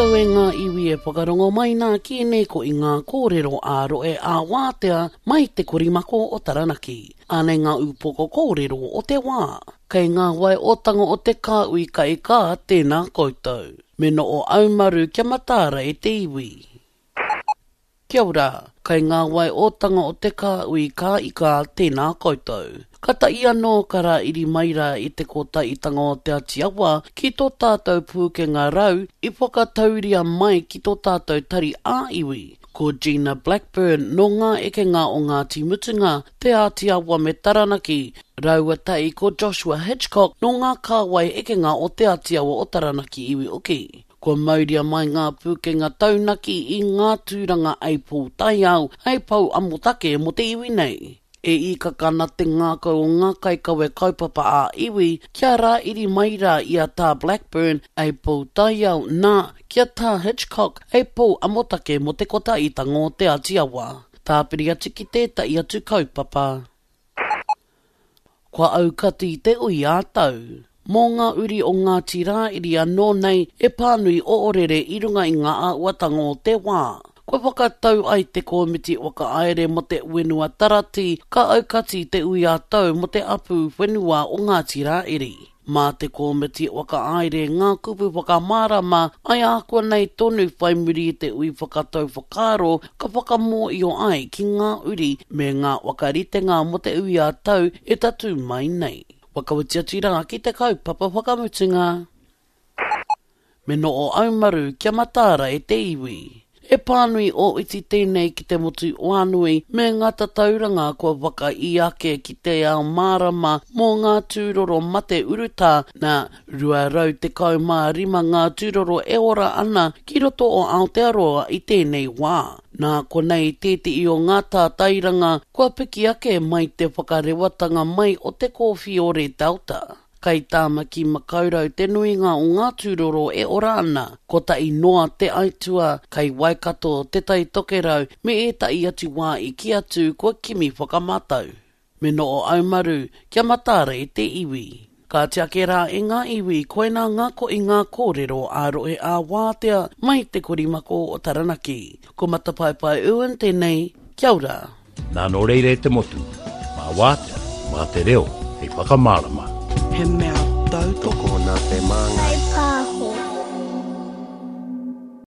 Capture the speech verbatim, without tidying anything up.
tau e ngā iwi e whakarongo mai nā ki nei ko i ngā kōrero aro e a wātea mai te korimako o Taranaki. Ane ngā upoko kōrero o te wā. Kei ngā wai otango o te kāui ka e kā tēnā koutou. Me no o aumaru kia matara e te iwi. Kia ora, kei ngā wai otanga o te kāui ka i kā tēnā koutou. Kata ia no kara iri maira i te kota i tanga o te atiawa ki tō tātou pūkenga rau i whakatauria mai ki tō tātou tari āiwi. Ko Gina Blackburn no ngā ekenga o ngā timutunga te atiawa me Taranaki. Raua tai ko Joshua Hitchcock no ngā kāwai ekenga o te atiawa o Taranaki iwi uki. Ko mauria mai ngā pūkenga taunaki i ngā tūranga eipū tai au, eipau amotake mo te iwi nei. E i ka kana te ngākau o ngā kaikau e kaupapa a iwi, kia rā iri maira i a tā Blackburn e pō tai au nā kia tā Hitchcock e pō amotake mo te kota i tango te atiawa. Tā piri atu ki tēta i atu kaupapa. Kua aukati te ui ātau. Mō ngā uri o ngā tira iri anō nei e pānui o orere i runga i ngā auatango o te wā. Ko whakatau ai te komiti waka aere mo te wenua tarati, ka aukati te ui ātau mo te apu wenua o ngā tira iri. Mā te komiti waka aere ngā kupu whakamārama, ai ākua nei tonu whaimuri te ui whakatau whakaro, ka whakamō i o ai ki ngā uri me ngā wakaritenga mo te ui ātau e tatu mai nei. Wakawatiatira ki te kaupapa whakamutunga. Me no o aumaru kia matara e te iwi. E pānui o iti tēnei ki te motu o anui me ngata tauranga kua waka i ake ki te ao mārama mō ngā tūroro mate uruta na rua rau te kaumā rima ngā tūroro e ora ana ki roto o Aotearoa i tēnei wā. Nā konei tēti i o ngā tātairanga kua piki ake mai te whakarewatanga mai o te kōwhi o re Delta. Kei tāmaki makaurau te nuinga o ngā tūroro e ora ana, ko ta i noa te aitua, kei waikato te tai tokerau, me e ta i atu wā i ki atu kua kimi whakamatau. Me no o aumaru, kia matara e te iwi. Ka te ake rā e ngā iwi, koe nā ngā ko i ngā kōrero aro e a wātea mai te korimako o Taranaki. Ko matapaipai uan tēnei, kia ora. Nā no reire te motu, mā wātea, mā te reo, hei whakamārama. He mea tau toko nā te manga